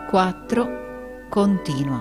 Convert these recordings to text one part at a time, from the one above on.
4. Continua.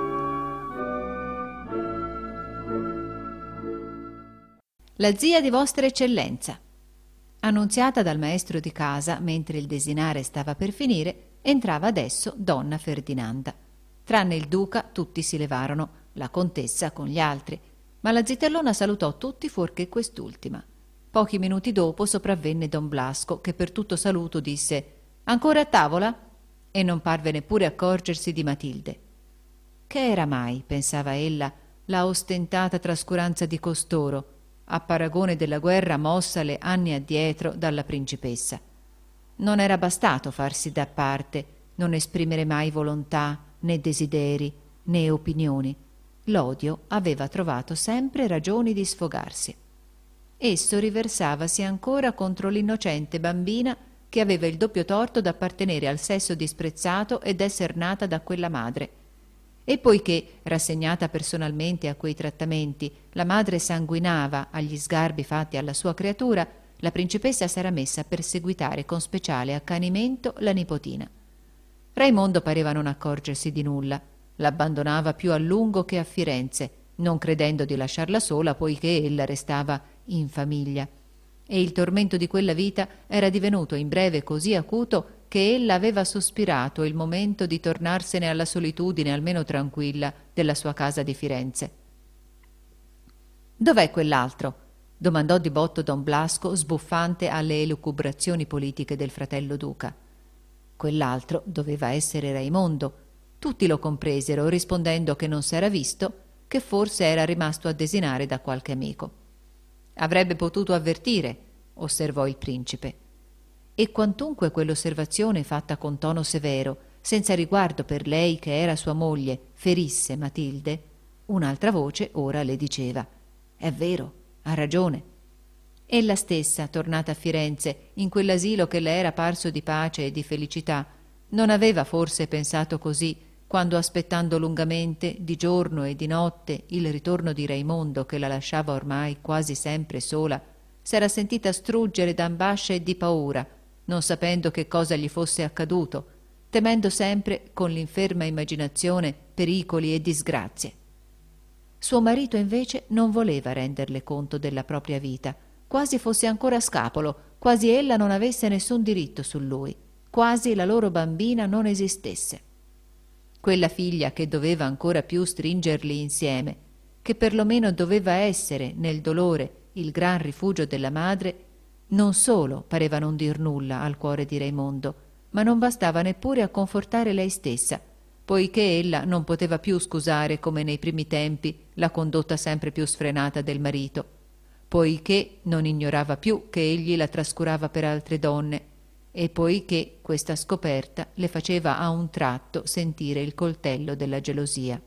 La zia di vostra eccellenza. Annunziata dal maestro di casa mentre il desinare stava per finire, entrava adesso donna Ferdinanda. Tranne il duca tutti si levarono, la contessa con gli altri, ma la zitellona salutò tutti fuorché quest'ultima. Pochi minuti dopo sopravvenne don Blasco, che per tutto saluto disse: «Ancora a tavola?» e non parve neppure accorgersi di Matilde. Che era mai, pensava ella, la ostentata trascuranza di costoro, a paragone della guerra mossale anni addietro dalla principessa. Non era bastato farsi da parte, non esprimere mai volontà, né desideri, né opinioni. L'odio aveva trovato sempre ragioni di sfogarsi. Esso riversavasi ancora contro l'innocente bambina che aveva il doppio torto d'appartenere al sesso disprezzato ed esser nata da quella madre. E poiché, rassegnata personalmente a quei trattamenti, la madre sanguinava agli sgarbi fatti alla sua creatura, la principessa s'era messa a perseguitare con speciale accanimento la nipotina. Raimondo pareva non accorgersi di nulla, l'abbandonava più a lungo che a Firenze, non credendo di lasciarla sola poiché ella restava in famiglia. E il tormento di quella vita era divenuto in breve così acuto che ella aveva sospirato il momento di tornarsene alla solitudine almeno tranquilla della sua casa di Firenze. «Dov'è quell'altro?» domandò di botto don Blasco, sbuffante alle elucubrazioni politiche del fratello duca. Quell'altro doveva essere Raimondo. Tutti lo compresero, rispondendo che non s'era visto, che forse era rimasto a desinare da qualche amico. «Avrebbe potuto avvertire», osservò il principe. E quantunque quell'osservazione fatta con tono severo, senza riguardo per lei che era sua moglie, ferisse Matilde, un'altra voce ora le diceva: «È vero, ha ragione». Ella stessa, tornata a Firenze, in quell'asilo che le era parso di pace e di felicità, non aveva forse pensato così quando, aspettando lungamente, di giorno e di notte, il ritorno di Raimondo che la lasciava ormai quasi sempre sola, s'era sentita struggere d'ambascia e di paura, non sapendo che cosa gli fosse accaduto, temendo sempre, con l'inferma immaginazione, pericoli e disgrazie. Suo marito invece non voleva renderle conto della propria vita, quasi fosse ancora scapolo, quasi ella non avesse nessun diritto su lui, quasi la loro bambina non esistesse. Quella figlia che doveva ancora più stringerli insieme, che perlomeno doveva essere, nel dolore, il gran rifugio della madre, non solo pareva non dir nulla al cuore di Raimondo, ma non bastava neppure a confortare lei stessa, poiché ella non poteva più scusare, come nei primi tempi, la condotta sempre più sfrenata del marito, poiché non ignorava più che egli la trascurava per altre donne, e poiché questa scoperta le faceva a un tratto sentire il coltello della gelosia.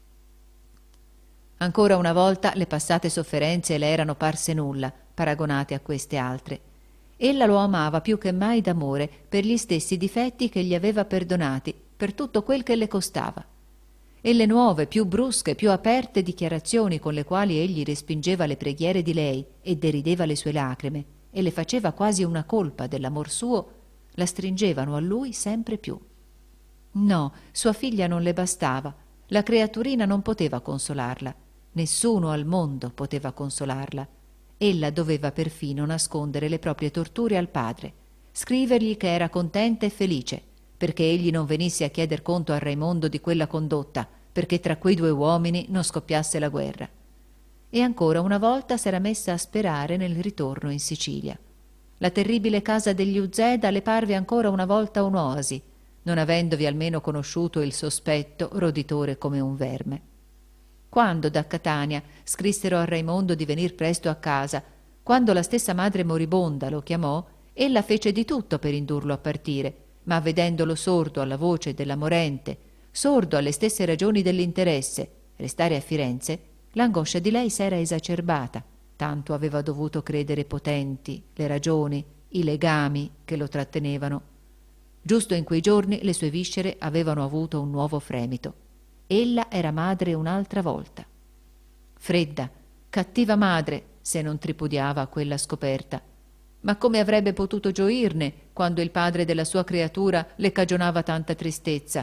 Ancora una volta le passate sofferenze le erano parse nulla, paragonate a queste altre. Ella lo amava più che mai d'amore per gli stessi difetti che gli aveva perdonati, per tutto quel che le costava. E le nuove, più brusche, più aperte dichiarazioni con le quali egli respingeva le preghiere di lei e derideva le sue lacrime e le faceva quasi una colpa dell'amor suo, la stringevano a lui sempre più. No, sua figlia non le bastava, la creaturina non poteva consolarla, nessuno al mondo poteva consolarla. Ella doveva perfino nascondere le proprie torture al padre, scrivergli che era contenta e felice, perché egli non venisse a chieder conto a Raimondo di quella condotta, perché tra quei due uomini non scoppiasse la guerra. E ancora una volta s'era messa a sperare nel ritorno in Sicilia. La terribile casa degli Uzeda le parve ancora una volta un'oasi, non avendovi almeno conosciuto il sospetto roditore come un verme. Quando da Catania scrissero a Raimondo di venir presto a casa, quando la stessa madre moribonda lo chiamò, ella fece di tutto per indurlo a partire, ma vedendolo sordo alla voce della morente, sordo alle stesse ragioni dell'interesse, restare a Firenze, l'angoscia di lei s'era esacerbata, tanto aveva dovuto credere potenti le ragioni, i legami che lo trattenevano. Giusto in quei giorni le sue viscere avevano avuto un nuovo fremito. Ella era madre un'altra volta. Fredda, cattiva madre, se non tripudiava a quella scoperta. Ma come avrebbe potuto gioirne quando il padre della sua creatura le cagionava tanta tristezza,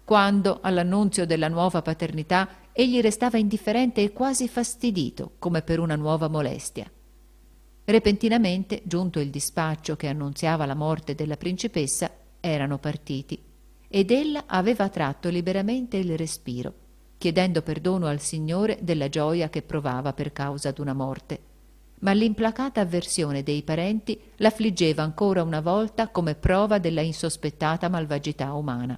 quando, all'annunzio della nuova paternità, egli restava indifferente e quasi fastidito, come per una nuova molestia. Repentinamente, giunto il dispaccio che annunziava la morte della principessa, erano partiti ed ella aveva tratto liberamente il respiro, chiedendo perdono al Signore della gioia che provava per causa d'una morte. Ma l'implacata avversione dei parenti l'affliggeva ancora una volta come prova della insospettata malvagità umana.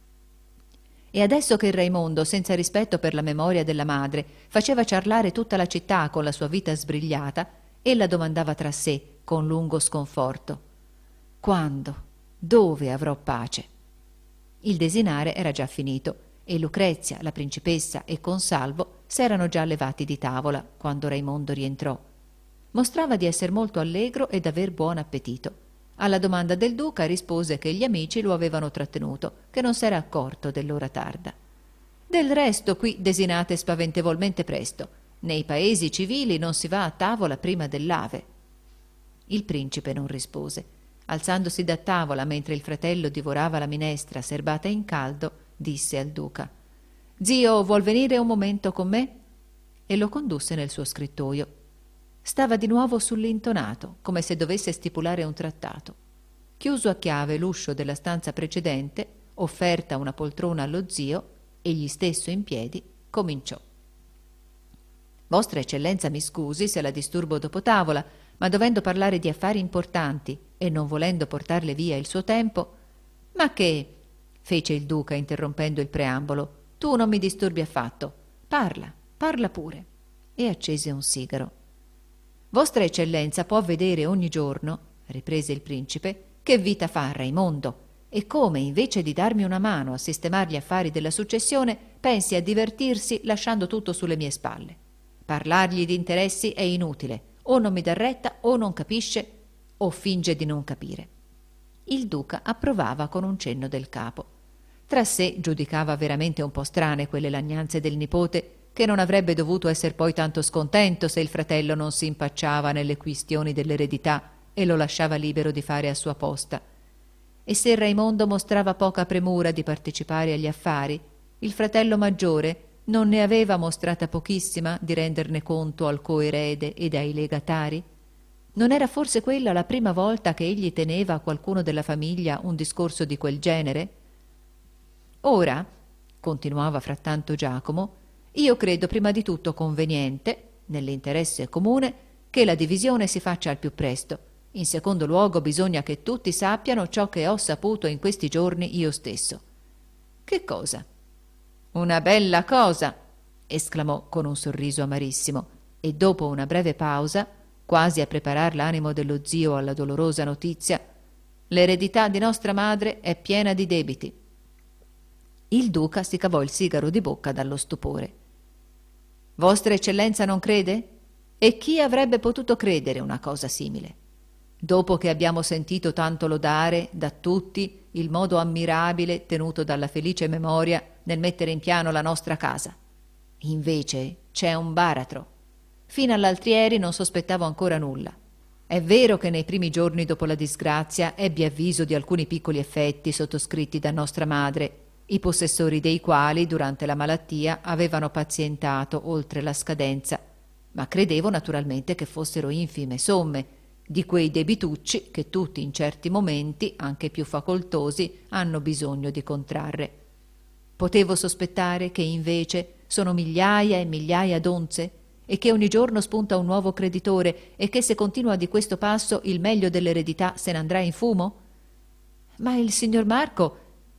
E adesso che Raimondo, senza rispetto per la memoria della madre, faceva ciarlare tutta la città con la sua vita sbrigliata, ella domandava tra sé, con lungo sconforto: quando, dove avrò pace? Il desinare era già finito e Lucrezia, la principessa e Consalvo s'erano già levati di tavola quando Raimondo rientrò. Mostrava di esser molto allegro e d'aver buon appetito. Alla domanda del duca rispose che gli amici lo avevano trattenuto, che non s'era accorto dell'ora tarda. Del resto qui desinate spaventevolmente presto. Nei paesi civili non si va a tavola prima dell'ave. Il principe non rispose. Alzandosi da tavola mentre il fratello divorava la minestra serbata in caldo, disse al duca: «Zio, vuol venire un momento con me?» E lo condusse nel suo scrittoio. Stava di nuovo sull'intonato, come se dovesse stipulare un trattato. Chiuso a chiave l'uscio della stanza precedente, offerta una poltrona allo zio, egli stesso in piedi, cominciò. «Vostra eccellenza mi scusi se la disturbo dopo tavola, ma dovendo parlare di affari importanti e non volendo portarle via il suo tempo...» «Ma che?» fece il duca interrompendo il preambolo. «Tu non mi disturbi affatto. Parla pure». E accese un sigaro. «Vostra eccellenza può vedere ogni giorno», riprese il principe, «che vita fa Raimondo e come, invece di darmi una mano a sistemar gli affari della successione, pensi a divertirsi lasciando tutto sulle mie spalle. Parlargli di interessi è inutile, o non mi dà retta o non capisce o finge di non capire». Il duca approvava con un cenno del capo. Tra sé giudicava veramente un po' strane quelle lagnanze del nipote, che non avrebbe dovuto esser poi tanto scontento se il fratello non si impacciava nelle quistioni dell'eredità e lo lasciava libero di fare a sua posta. E se Raimondo mostrava poca premura di partecipare agli affari, il fratello maggiore non ne aveva mostrata pochissima di renderne conto al coerede ed ai legatari? Non era forse quella la prima volta che egli teneva a qualcuno della famiglia un discorso di quel genere? «Ora», continuava frattanto Giacomo, «io credo prima di tutto conveniente, nell'interesse comune, che la divisione si faccia al più presto. In secondo luogo bisogna che tutti sappiano ciò che ho saputo in questi giorni io stesso». «Che cosa?» «Una bella cosa!» esclamò con un sorriso amarissimo, e dopo una breve pausa, quasi a preparar l'animo dello zio alla dolorosa notizia: «L'eredità di nostra madre è piena di debiti». Il duca si cavò il sigaro di bocca dallo stupore. «Vostra eccellenza non crede? E chi avrebbe potuto credere una cosa simile? Dopo che abbiamo sentito tanto lodare da tutti il modo ammirabile tenuto dalla felice memoria nel mettere in piano la nostra casa. Invece c'è un baratro. Fino all'altrieri non sospettavo ancora nulla. È vero che nei primi giorni dopo la disgrazia ebbi avviso di alcuni piccoli effetti sottoscritti da nostra madre, i possessori dei quali durante la malattia avevano pazientato oltre la scadenza, ma credevo naturalmente che fossero infime somme, di quei debitucci che tutti in certi momenti, anche più facoltosi, hanno bisogno di contrarre. Potevo sospettare che invece sono migliaia e migliaia d'onze e che ogni giorno spunta un nuovo creditore e che se continua di questo passo il meglio dell'eredità se ne andrà in fumo? Ma il signor Marco,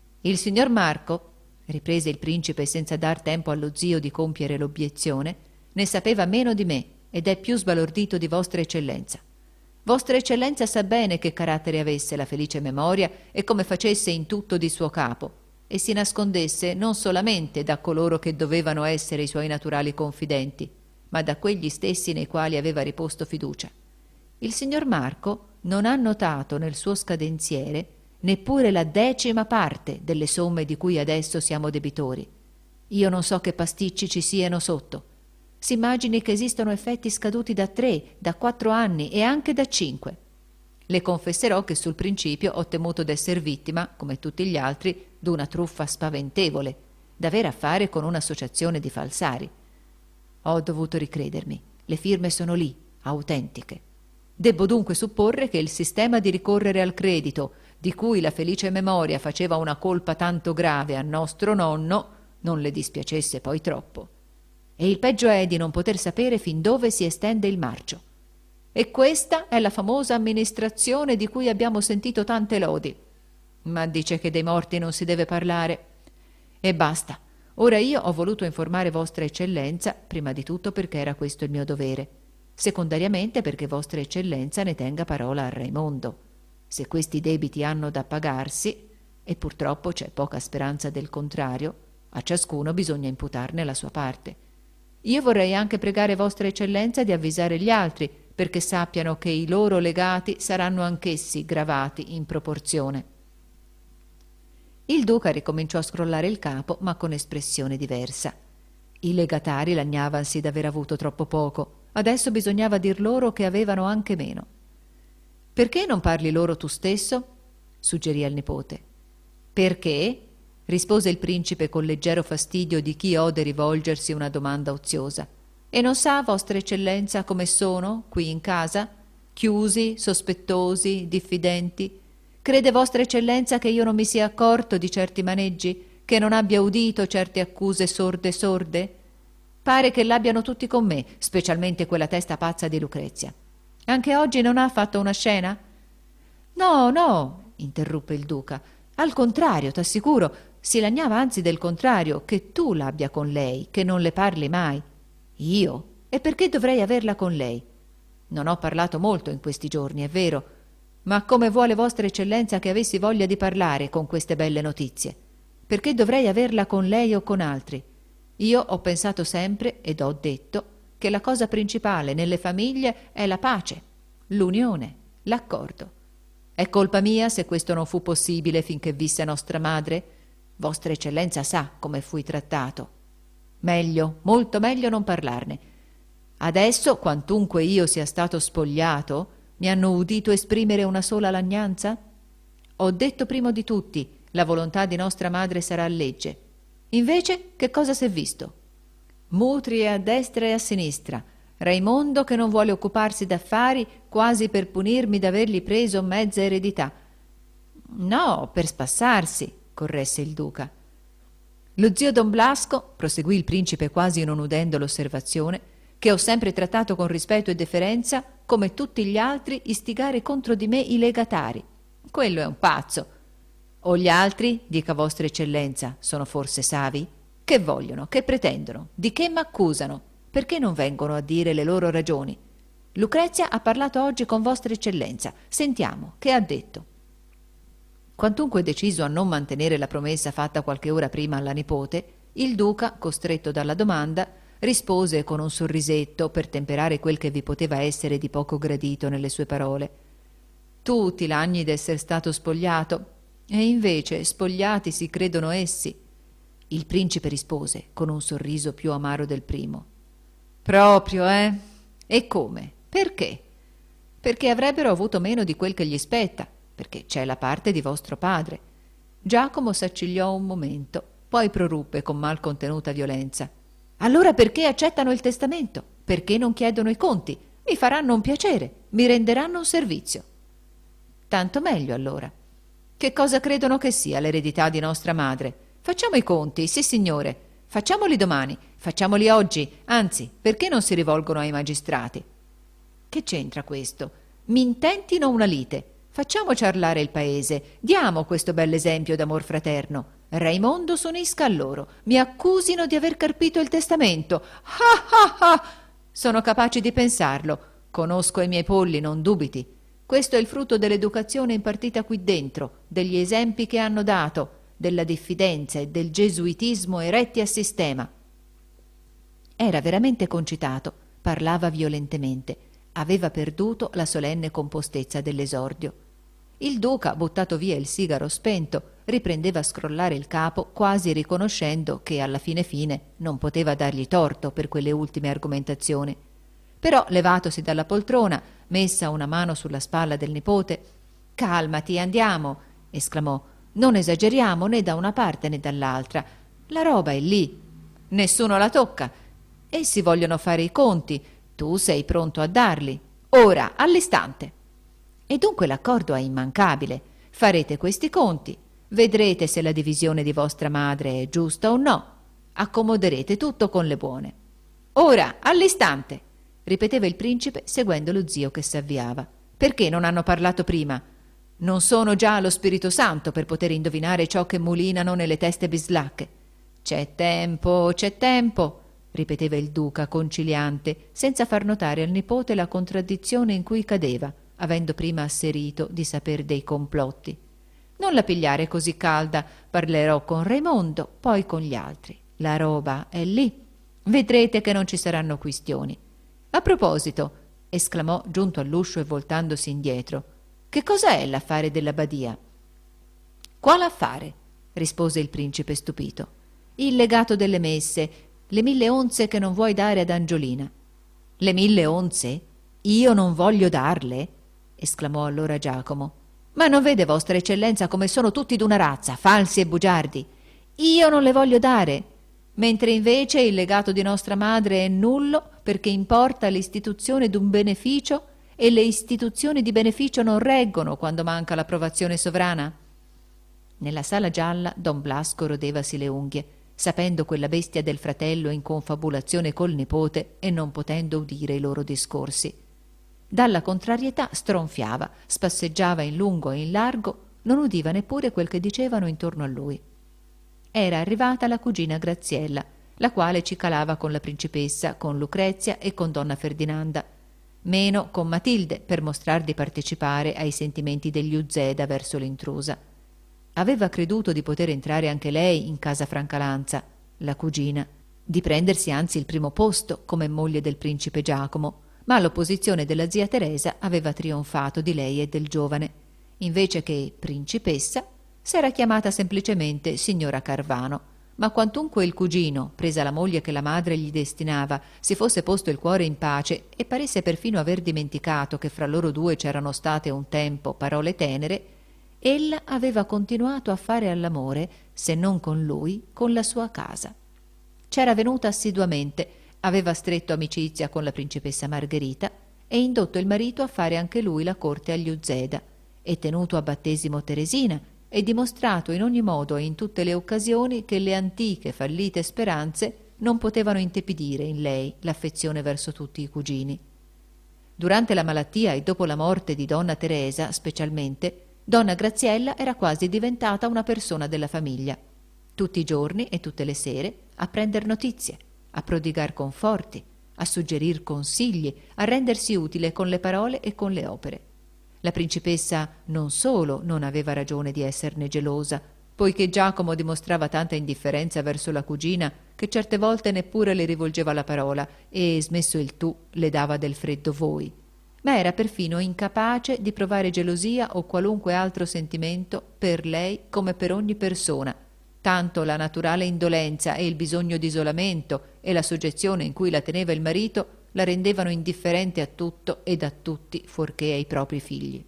riprese il principe senza dar tempo allo zio di compiere l'obiezione, ne sapeva meno di me ed è più sbalordito di vostra eccellenza. Vostra eccellenza sa bene che carattere avesse la felice memoria e come facesse in tutto di suo capo, e si nascondesse non solamente da coloro che dovevano essere i suoi naturali confidenti, ma da quegli stessi nei quali aveva riposto fiducia. Il signor Marco non ha notato nel suo scadenziere neppure la 10ª parte delle somme di cui adesso siamo debitori. Io non so che pasticci ci siano sotto. S'immagini che esistono effetti scaduti da 3, da 4 anni e anche da 5. Le confesserò che sul principio ho temuto d'esser vittima, come tutti gli altri, d'una truffa spaventevole, d'avere a fare con un'associazione di falsari. Ho dovuto ricredermi. Le firme sono lì, autentiche. Debbo dunque supporre che il sistema di ricorrere al credito, di cui la felice memoria faceva una colpa tanto grave a nostro nonno, non le dispiacesse poi troppo. E il peggio è di non poter sapere fin dove si estende il marcio. E questa è la famosa amministrazione di cui abbiamo sentito tante lodi. Ma dice che dei morti non si deve parlare. E basta. Ora io ho voluto informare Vostra Eccellenza, prima di tutto perché era questo il mio dovere, secondariamente perché Vostra Eccellenza ne tenga parola a Raimondo. Se questi debiti hanno da pagarsi, e purtroppo c'è poca speranza del contrario, a ciascuno bisogna imputarne la sua parte. Io vorrei anche pregare Vostra Eccellenza di avvisare gli altri, perché sappiano che i loro legati saranno anch'essi gravati in proporzione. Il duca ricominciò a scrollare il capo, ma con espressione diversa. I legatari lagnavansi d'aver avuto troppo poco. Adesso bisognava dir loro che avevano anche meno. «Perché non parli loro tu stesso?» suggerì al nipote. «Perché?» rispose il principe col leggero fastidio di chi ode rivolgersi una domanda oziosa. «E non sa, Vostra Eccellenza, come sono, qui in casa? Chiusi, sospettosi, diffidenti? Crede Vostra Eccellenza che io non mi sia accorto di certi maneggi? Che non abbia udito certe accuse sorde? Pare che l'abbiano tutti con me, specialmente quella testa pazza di Lucrezia. Anche oggi non ha fatto una scena?» «No, no», interruppe il duca. «Al contrario, t'assicuro, si lagnava anzi del contrario, che tu l'abbia con lei, che non le parli mai». «Io? E perché dovrei averla con lei? Non ho parlato molto in questi giorni, è vero, ma come vuole Vostra Eccellenza che avessi voglia di parlare con queste belle notizie? Perché dovrei averla con lei o con altri? Io ho pensato sempre, ed ho detto, che la cosa principale nelle famiglie è la pace, l'unione, l'accordo. È colpa mia se questo non fu possibile finché visse nostra madre? Vostra Eccellenza sa come fui trattato. Meglio, molto meglio non parlarne. Adesso, quantunque io sia stato spogliato, mi hanno udito esprimere una sola lagnanza? Ho detto primo di tutti, la volontà di nostra madre sarà legge. Invece, che cosa s'è visto? Mutri a destra e a sinistra, Raimondo che non vuole occuparsi d'affari quasi per punirmi d'avergli preso mezza eredità. No, per spassarsi, corresse il duca. Lo zio Don Blasco, proseguì il principe quasi non udendo l'osservazione, che ho sempre trattato con rispetto e deferenza, come tutti gli altri, istigare contro di me i legatari. Quello è un pazzo. O gli altri, dica Vostra Eccellenza, sono forse savi? Che vogliono? Che pretendono? Di che m'accusano? Perché non vengono a dire le loro ragioni? Lucrezia ha parlato oggi con Vostra Eccellenza. Sentiamo, che ha detto?» Quantunque deciso a non mantenere la promessa fatta qualche ora prima alla nipote, il duca, costretto dalla domanda, rispose con un sorrisetto per temperare quel che vi poteva essere di poco gradito nelle sue parole. «Tu ti lagni d'esser stato spogliato, e invece spogliati si credono essi». Il principe rispose con un sorriso più amaro del primo. «Proprio, eh? E come? Perché?» «Perché avrebbero avuto meno di quel che gli spetta, perché c'è la parte di vostro padre». Giacomo s'accigliò un momento, poi proruppe con mal contenuta violenza. «Allora perché accettano il testamento? Perché non chiedono i conti? Mi faranno un piacere, mi renderanno un servizio». «Tanto meglio allora. Che cosa credono che sia l'eredità di nostra madre? Facciamo i conti, sì signore. Facciamoli domani, facciamoli oggi, anzi, perché non si rivolgono ai magistrati?» «Che c'entra questo? Mi intentino una lite. Facciamo ciarlare il paese, diamo questo bell'esempio d'amor fraterno. Raimondo s'unisca a loro, mi accusino di aver carpito il testamento. Ah ah ah! Sono capaci di pensarlo. Conosco i miei polli, non dubiti. Questo è il frutto dell'educazione impartita qui dentro, degli esempi che hanno dato, della diffidenza e del gesuitismo eretti a sistema». Era veramente concitato, parlava violentemente, aveva perduto la solenne compostezza dell'esordio. Il duca, buttato via il sigaro spento, riprendeva a scrollare il capo, quasi riconoscendo che alla fine non poteva dargli torto per quelle ultime argomentazioni. Però, levatosi dalla poltrona, messa una mano sulla spalla del nipote: «Calmati, andiamo!» esclamò. «Non esageriamo né da una parte né dall'altra. La roba è lì. Nessuno la tocca. Essi vogliono fare i conti. Tu sei pronto a darli. Ora, all'istante!» E dunque l'accordo è immancabile. Farete questi conti. Vedrete se la divisione di vostra madre è giusta o no. Accomoderete tutto con le buone. «Ora, all'istante!» ripeteva il principe seguendo lo zio che s'avviava. «Perché non hanno parlato prima? Non sono già lo Spirito Santo per poter indovinare ciò che mulinano nelle teste bislacche. C'è tempo, ripeteva il duca conciliante, senza far notare al nipote la contraddizione in cui cadeva, avendo prima asserito di saper dei complotti. «Non la pigliare così calda, parlerò con Raimondo, poi con gli altri. La roba è lì. Vedrete che non ci saranno quistioni. A proposito», esclamò giunto all'uscio e voltandosi indietro, «che cosa è l'affare della badia?» «Quale affare?» rispose il principe stupito. «Il legato delle messe, le 1000 onze che non vuoi dare ad Angiolina». «Le 1000 onze? Io non voglio darle?» esclamò allora Giacomo. «Ma non vede vostra eccellenza come sono tutti d'una razza, falsi e bugiardi? Io non le voglio dare, mentre invece il legato di nostra madre è nullo perché importa l'istituzione d'un beneficio e le istituzioni di beneficio non reggono quando manca l'approvazione sovrana?» Nella sala gialla don Blasco rodevasi le unghie, sapendo quella bestia del fratello in confabulazione col nipote e non potendo udire i loro discorsi. Dalla contrarietà stronfiava, spasseggiava in lungo e in largo, non udiva neppure quel che dicevano intorno a lui. Era arrivata la cugina Graziella, la quale cicalava con la principessa, con Lucrezia e con donna Ferdinanda, meno con Matilde per mostrar di partecipare ai sentimenti degli Uzeda verso l'intrusa. Aveva creduto di poter entrare anche lei in casa Francalanza, la cugina, di prendersi anzi il primo posto come moglie del principe Giacomo, ma l'opposizione della zia Teresa aveva trionfato di lei e del giovane. Invece che principessa, s'era chiamata semplicemente signora Carvano, ma quantunque il cugino, presa la moglie che la madre gli destinava, si fosse posto il cuore in pace e paresse perfino aver dimenticato che fra loro due c'erano state un tempo parole tenere, ella aveva continuato a fare all'amore, se non con lui, con la sua casa. C'era venuta assiduamente, aveva stretto amicizia con la principessa Margherita e indotto il marito a fare anche lui la corte agli Uzeda, e tenuto a battesimo Teresina, e dimostrato in ogni modo e in tutte le occasioni che le antiche fallite speranze non potevano intepidire in lei l'affezione verso tutti i cugini. Durante la malattia e dopo la morte di donna Teresa, specialmente, donna Graziella era quasi diventata una persona della famiglia, tutti i giorni e tutte le sere a prender notizie, a prodigar conforti, a suggerir consigli, a rendersi utile con le parole e con le opere. La principessa non solo non aveva ragione di esserne gelosa, poiché Giacomo dimostrava tanta indifferenza verso la cugina che certe volte neppure le rivolgeva la parola e, smesso il tu, le dava del freddo voi, ma era perfino incapace di provare gelosia o qualunque altro sentimento per lei come per ogni persona, tanto la naturale indolenza e il bisogno di isolamento e la soggezione in cui la teneva il marito la rendevano indifferente a tutto ed a tutti fuorché ai propri figli.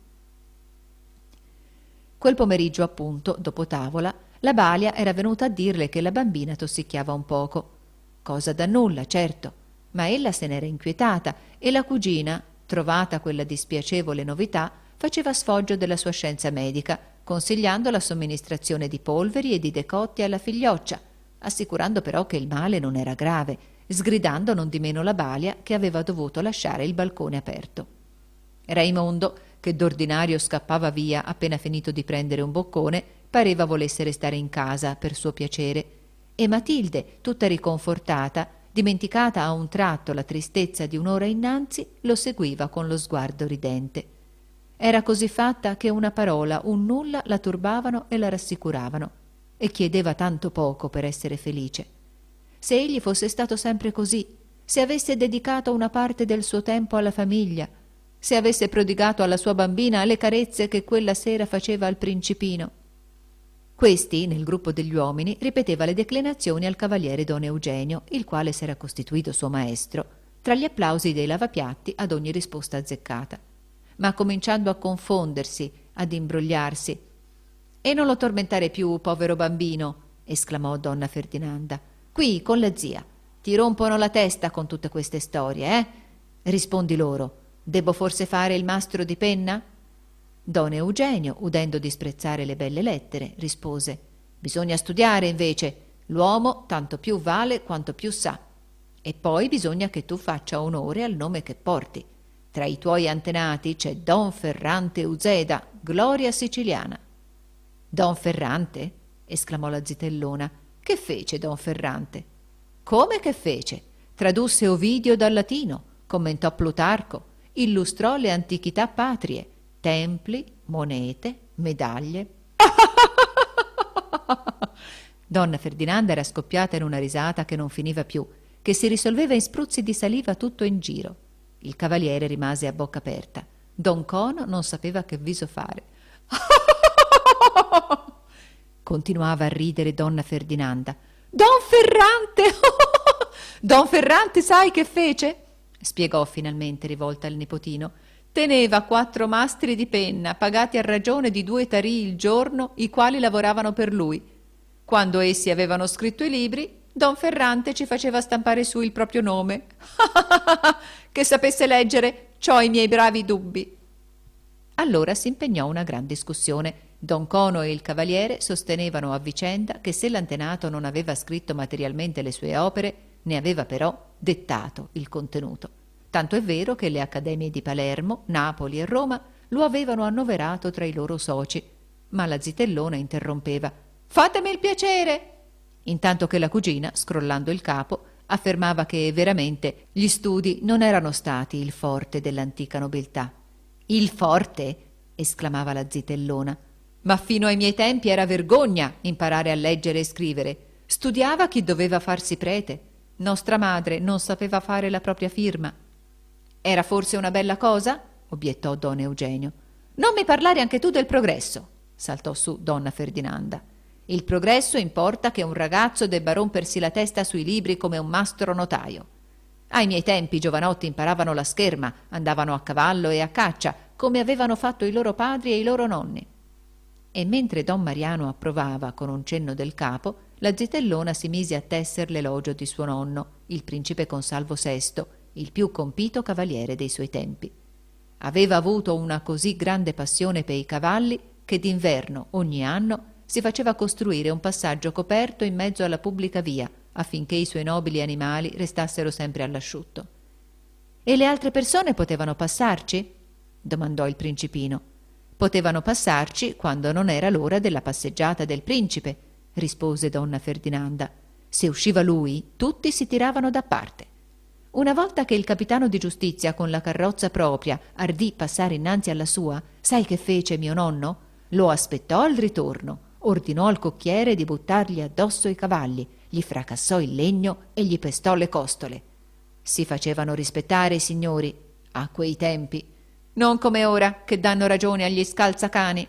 Quel pomeriggio, appunto, dopo tavola, la Balia era venuta a dirle che la bambina tossicchiava un poco. Cosa da nulla, certo, ma ella se n'era inquietata e la cugina, trovata quella dispiacevole novità, faceva sfoggio della sua scienza medica, consigliando la somministrazione di polveri e di decotti alla figlioccia, assicurando però che il male non era grave, sgridando non di meno la Balia che aveva dovuto lasciare il balcone aperto. Raimondo, che d'ordinario scappava via appena finito di prendere un boccone, pareva volesse restare in casa per suo piacere, e Matilde, tutta riconfortata, dimenticata a un tratto la tristezza di un'ora innanzi, lo seguiva con lo sguardo ridente. Era così fatta che una parola, un nulla la turbavano e la rassicuravano, e chiedeva tanto poco per essere felice. Se egli fosse stato sempre così, se avesse dedicato una parte del suo tempo alla famiglia, se avesse prodigato alla sua bambina le carezze che quella sera faceva al principino. Questi, nel gruppo degli uomini, ripeteva le declinazioni al cavaliere don Eugenio, il quale s'era costituito suo maestro, tra gli applausi dei lavapiatti ad ogni risposta azzeccata, ma cominciando a confondersi, ad imbrogliarsi. «E non lo tormentare più, povero bambino!» esclamò donna Ferdinanda. «Qui, con la zia. Ti rompono la testa con tutte queste storie, eh? Rispondi loro. Debbo forse fare il mastro di penna?» Don Eugenio, udendo disprezzare le belle lettere, rispose: «Bisogna studiare, invece. L'uomo tanto più vale quanto più sa. E poi bisogna che tu faccia onore al nome che porti. Tra i tuoi antenati c'è Don Ferrante Uzeda, gloria siciliana». «Don Ferrante?» esclamò la zitellona. «Che fece Don Ferrante?» «Come che fece? Tradusse Ovidio dal latino, commentò Plutarco, illustrò le antichità patrie, templi, monete, medaglie». Donna Ferdinanda era scoppiata in una risata che non finiva più, che si risolveva in spruzzi di saliva tutto in giro. Il cavaliere rimase a bocca aperta. Don Cono non sapeva che viso fare. Continuava a ridere donna Ferdinanda. «Don Ferrante! Don Ferrante sai che fece?» spiegò finalmente rivolta al nipotino. «Teneva 4 mastri di penna, pagati a ragione di 2 tarì il giorno, i quali lavoravano per lui. Quando essi avevano scritto i libri, Don Ferrante ci faceva stampare su il proprio nome. Che sapesse leggere, c'ho i miei bravi dubbi». Allora si impegnò una gran discussione. Don Cono e il cavaliere sostenevano a vicenda che se l'antenato non aveva scritto materialmente le sue opere, ne aveva però dettato il contenuto. Tanto è vero che le accademie di Palermo, Napoli e Roma lo avevano annoverato tra i loro soci. Ma la zitellona interrompeva: «Fatemi il piacere!» Intanto che la cugina, scrollando il capo, affermava che veramente gli studi non erano stati il forte dell'antica nobiltà. «Il forte?» esclamava la zitellona. «Ma fino ai miei tempi era vergogna imparare a leggere e scrivere. Studiava chi doveva farsi prete. Nostra madre non sapeva fare la propria firma». «Era forse una bella cosa?» obiettò don Eugenio. «Non mi parlare anche tu del progresso», saltò su donna Ferdinanda. «Il progresso importa che un ragazzo debba rompersi la testa sui libri come un mastro notaio. Ai miei tempi i giovanotti imparavano la scherma, andavano a cavallo e a caccia, come avevano fatto i loro padri e i loro nonni». E mentre don Mariano approvava con un cenno del capo, la zitellona si mise a tesser l'elogio di suo nonno, il principe Consalvo VI, il più compito cavaliere dei suoi tempi. Aveva avuto una così grande passione per i cavalli che d'inverno, ogni anno, si faceva costruire un passaggio coperto in mezzo alla pubblica via, affinché i suoi nobili animali restassero sempre all'asciutto. «E le altre persone potevano passarci?» domandò il principino. «Potevano passarci quando non era l'ora della passeggiata del principe», rispose donna Ferdinanda. «Se usciva lui, tutti si tiravano da parte. Una volta che il capitano di giustizia con la carrozza propria ardì passare innanzi alla sua, sai che fece mio nonno? Lo aspettò al ritorno, ordinò al cocchiere di buttargli addosso i cavalli, gli fracassò il legno e gli pestò le costole. Si facevano rispettare i signori a quei tempi, non come ora che danno ragione agli scalzacani».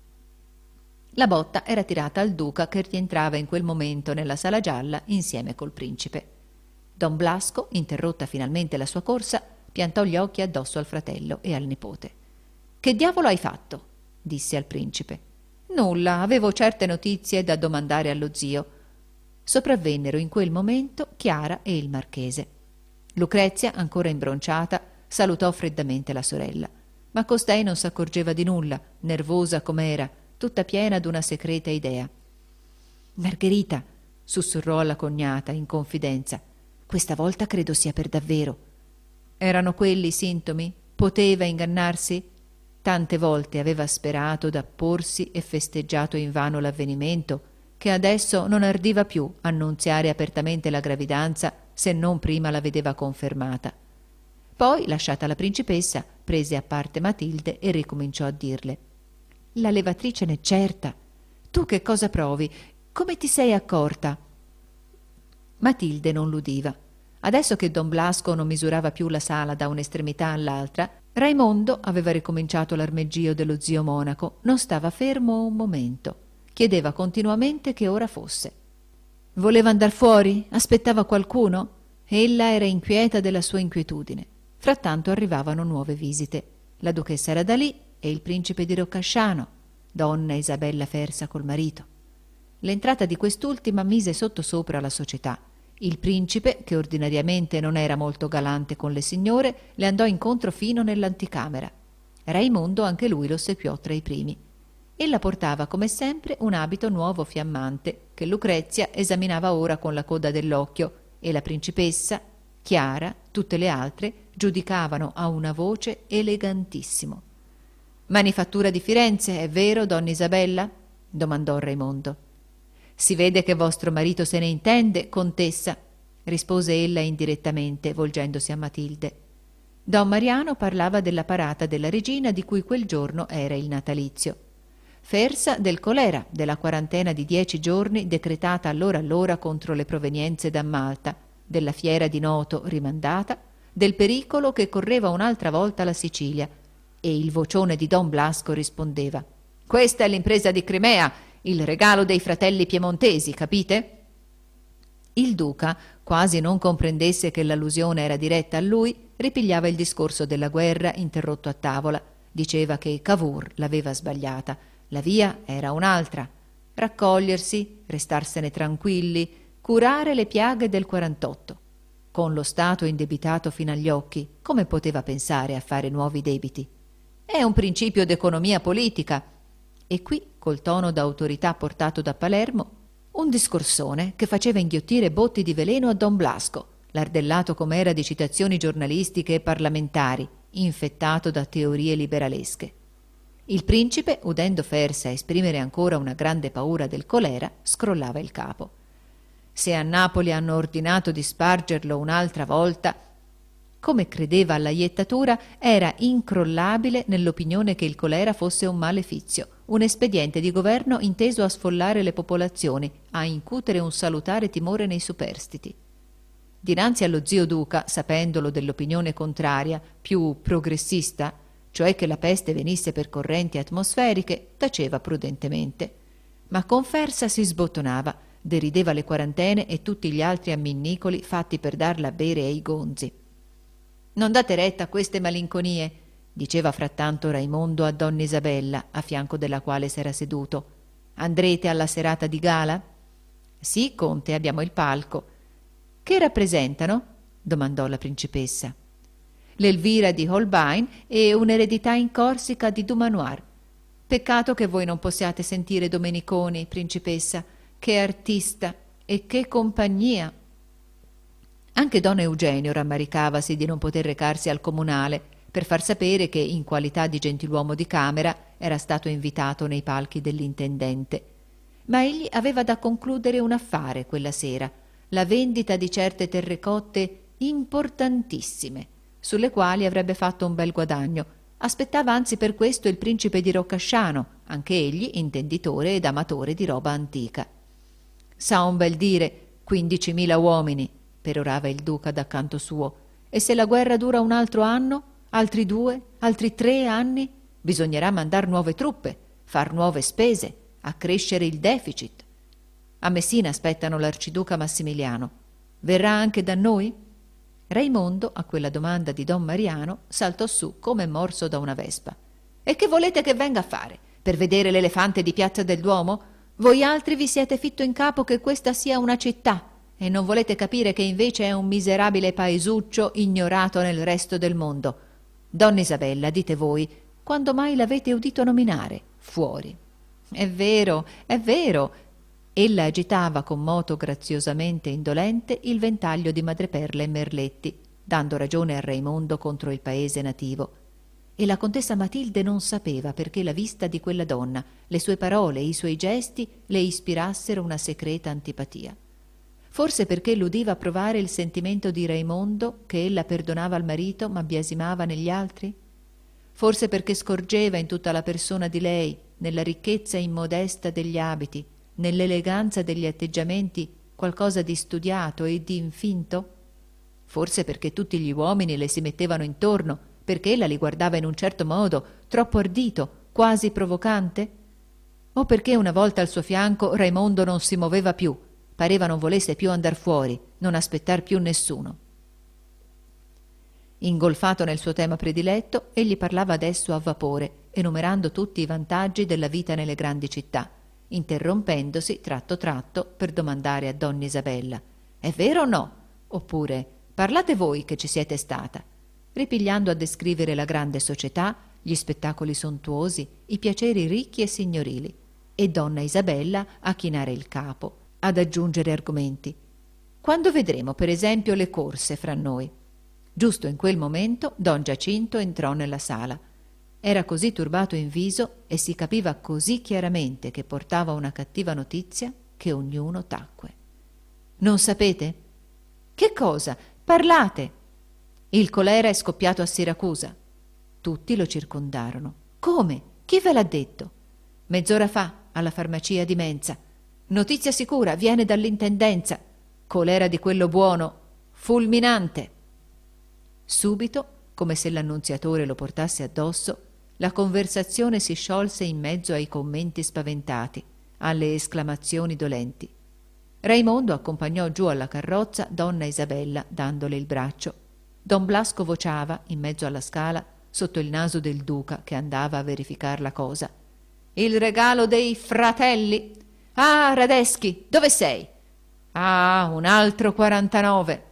La botta era tirata al duca che rientrava in quel momento nella sala gialla insieme col principe. Don Blasco, interrotta finalmente la sua corsa, piantò gli occhi addosso al fratello e al nipote. «Che diavolo hai fatto?» disse al principe. «Nulla, avevo certe notizie da domandare allo zio». Sopravvennero in quel momento Chiara e il marchese. Lucrezia, ancora imbronciata, salutò freddamente la sorella, ma costei non s'accorgeva di nulla, nervosa com'era, tutta piena d'una secreta idea. «Margherita», sussurrò alla cognata in confidenza, «questa volta credo sia per davvero». Erano quelli i sintomi? Poteva ingannarsi? Tante volte aveva sperato d'apporsi e festeggiato invano l'avvenimento, che adesso non ardiva più annunziare apertamente la gravidanza se non prima la vedeva confermata. Poi, lasciata la principessa, prese a parte Matilde e ricominciò a dirle: «La levatrice n'è certa. Tu che cosa provi? Come ti sei accorta?» Matilde non l'udiva. Adesso che don Blasco non misurava più la sala da un'estremità all'altra, Raimondo aveva ricominciato l'armeggio dello zio monaco, non stava fermo un momento. Chiedeva continuamente che ora fosse. Voleva andar fuori? Aspettava qualcuno? Ella era inquieta della sua inquietudine. Frattanto arrivavano nuove visite. La duchessa era da lì e il principe di Roccasciano, donna Isabella Fersa col marito. L'entrata di quest'ultima mise sottosopra la società. Il principe, che ordinariamente non era molto galante con le signore, le andò incontro fino nell'anticamera. Raimondo anche lui lo ossequiò tra i primi. Ella portava come sempre un abito nuovo fiammante, che Lucrezia esaminava ora con la coda dell'occhio, e la principessa, Chiara, tutte le altre, giudicavano a una voce elegantissimo. «Manifattura di Firenze, è vero, donna Isabella?» domandò Raimondo. «Si vede che vostro marito se ne intende, contessa», rispose ella indirettamente, volgendosi a Matilde. Don Mariano parlava della parata della regina di cui quel giorno era il natalizio. Fersa del colera, della quarantena di 10 giorni decretata allora contro le provenienze da Malta, della fiera di Noto rimandata, del pericolo che correva un'altra volta la Sicilia, e il vocione di Don Blasco rispondeva: «Questa è l'impresa di Crimea, il regalo dei fratelli piemontesi, capite?» Il duca, quasi non comprendesse che l'allusione era diretta a lui, ripigliava il discorso della guerra interrotto a tavola. Diceva che Cavour l'aveva sbagliata, la via era un'altra: raccogliersi, restarsene tranquilli, curare le piaghe del 48. Con lo Stato indebitato fino agli occhi, come poteva pensare a fare nuovi debiti? È un principio d'economia politica. E qui, col tono d'autorità portato da Palermo, un discorsone che faceva inghiottire botti di veleno a Don Blasco, lardellato com'era di citazioni giornalistiche e parlamentari, infettato da teorie liberalesche. Il principe, udendo Fersa esprimere ancora una grande paura del colera, scrollava il capo. Se a Napoli hanno ordinato di spargerlo un'altra volta, come credeva alla iettatura, era incrollabile nell'opinione che il colera fosse un malefizio, un espediente di governo inteso a sfollare le popolazioni, a incutere un salutare timore nei superstiti. Dinanzi allo zio duca, sapendolo dell'opinione contraria, più progressista, cioè che la peste venisse per correnti atmosferiche, taceva prudentemente. Ma con Fersa si sbottonava, derideva le quarantene e tutti gli altri amminicoli fatti per darla a bere ai gonzi. «Non date retta a queste malinconie», diceva frattanto Raimondo a donna Isabella, a fianco della quale s'era seduto. «Andrete alla serata di gala?» «Sì, conte, abbiamo il palco». «Che rappresentano?» domandò la principessa. «L'Elvira di Holbein e un'eredità in Corsica di Dumanoir. Peccato che voi non possiate sentire Domeniconi, principessa. Che artista e che compagnia!» Anche don Eugenio rammaricavasi di non poter recarsi al comunale per far sapere che, in qualità di gentiluomo di camera, era stato invitato nei palchi dell'intendente. Ma egli aveva da concludere un affare quella sera, la vendita di certe terrecotte importantissime, sulle quali avrebbe fatto un bel guadagno. Aspettava anzi per questo il principe di Roccasciano, anche egli intenditore ed amatore di roba antica. «Sa un bel dire, 15.000 uomini», perorava il duca da canto suo, «e se la guerra dura un altro anno, altri 2, altri 3 anni, bisognerà mandar nuove truppe, far nuove spese, accrescere il deficit. A Messina aspettano l'arciduca Massimiliano. Verrà anche da noi?» Raimondo, a quella domanda di don Mariano, saltò su come morso da una vespa. «E che volete che venga a fare? Per vedere l'elefante di Piazza del Duomo? Voi altri vi siete fitto in capo che questa sia una città e non volete capire che invece è un miserabile paesuccio ignorato nel resto del mondo. Donna Isabella, dite voi, quando mai l'avete udito nominare fuori?» È vero, è vero!» Ella agitava con moto graziosamente indolente il ventaglio di madreperla e merletti, dando ragione a Raimondo contro il paese nativo. E la contessa Matilde non sapeva perché la vista di quella donna, le sue parole e i suoi gesti le ispirassero una secreta antipatia. Forse perché l'udiva provare il sentimento di Raimondo che ella perdonava al marito ma biasimava negli altri? Forse perché scorgeva in tutta la persona di lei, nella ricchezza immodesta degli abiti, nell'eleganza degli atteggiamenti, qualcosa di studiato e di infinto? Forse perché tutti gli uomini le si mettevano intorno, perché ella li guardava in un certo modo, troppo ardito, quasi provocante? O perché una volta al suo fianco Raimondo non si moveva più, pareva non volesse più andar fuori, non aspettar più nessuno? Ingolfato nel suo tema prediletto, egli parlava adesso a vapore, enumerando tutti i vantaggi della vita nelle grandi città, interrompendosi tratto tratto per domandare a donna Isabella: «È vero o no?» oppure «Parlate voi che ci siete stata», ripigliando a descrivere la grande società, gli spettacoli sontuosi, i piaceri ricchi e signorili, e donna Isabella a chinare il capo, ad aggiungere argomenti. «Quando vedremo, per esempio, le corse fra noi?» Giusto in quel momento don Giacinto entrò nella sala. Era così turbato in viso e si capiva così chiaramente che portava una cattiva notizia che ognuno tacque. «Non sapete?» «Che cosa? Parlate!» «Il colera è scoppiato a Siracusa». Tutti lo circondarono. «Come? Chi ve l'ha detto?» «Mezz'ora fa, alla farmacia di Menza. Notizia sicura, viene dall'intendenza. Colera di quello buono, fulminante». Subito, come se l'annunziatore lo portasse addosso, la conversazione si sciolse in mezzo ai commenti spaventati, alle esclamazioni dolenti. Raimondo accompagnò giù alla carrozza donna Isabella, dandole il braccio. Don Blasco vociava, in mezzo alla scala, sotto il naso del duca che andava a verificar la cosa: «Il regalo dei fratelli? Ah, Radeschi, dove sei?» «Ah, un altro 49.